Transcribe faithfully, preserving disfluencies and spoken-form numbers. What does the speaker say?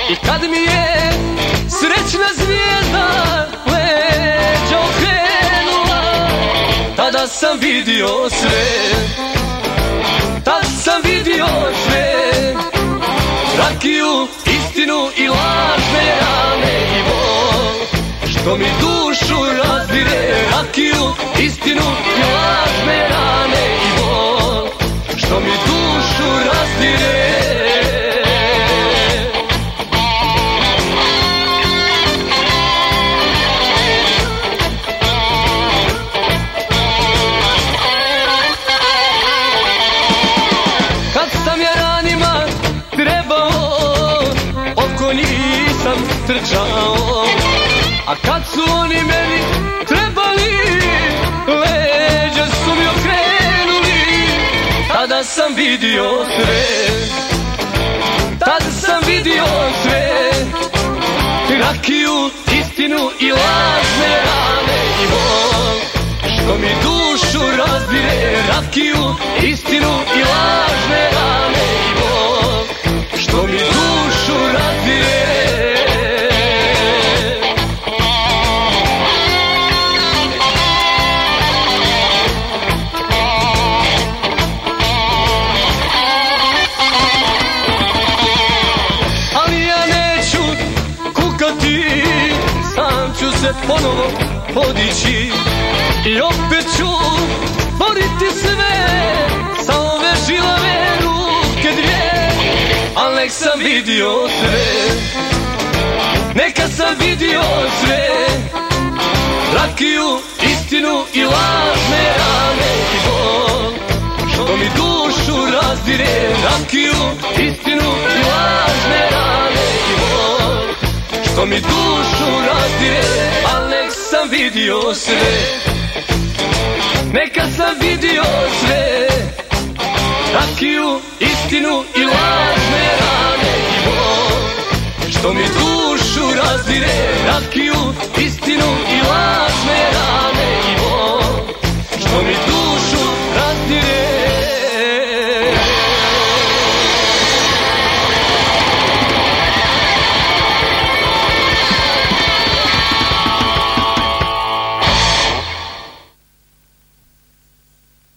I kad mi je srećna zvijezda leđa okrenula, tada sam vidio sve, tad sam vidio sve. Rakiju, istinu i lažne rane i bol, što mi dušu razdire. Rakiju, istinu i lažne rane i bol, što mi dušu razdire. Kad sam ja ranima trebao, oko nisam trčao, a kad su oni meni trebali, leđa su mi okrenuli, tada sam vidio sve, tada sam vidio sve. Rakiju, istinu i lažne rane i bol, što mi dušu razdire. Rakiju, istinu i lažne rane i bol, što mi dušu razdire. Ali ja neću kukati, sam ću se ponovo podići i opet ću boriti sve sa ove žilave ruke dvije. Al nek sam vidio sve, neka sam vidio sve. Rakiju, istinu i lažne rane i bol, što mi dušu razdire. Rakiju, istinu i lažne rane i bol, što mi dušu razdire. Al nek sam vidio sve, neka sam vidio sve. Rakiju, istinu i lažne rane i bol, što mi dušu razdire. Rakiju, istinu